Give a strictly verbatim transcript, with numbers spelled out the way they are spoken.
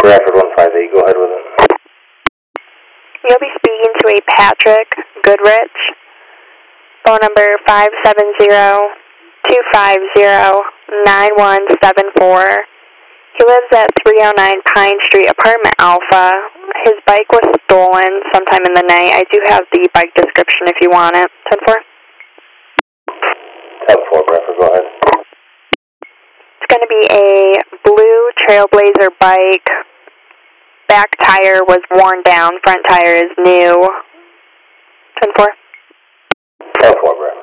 Bradford one five eight, go ahead with it. You'll be speaking to a Patrick Goodrich. Phone number five seven zero, two five zero, nine one seven four. He lives at three oh nine Pine Street, Apartment Alpha. His bike was stolen sometime in the night. I do have the bike description if you want it. ten four? ten four, Bradford, go ahead. It's going to be a blue Trailblazer bike. Back tire was worn down. Front tire is new. ten four? ten four, Bradford.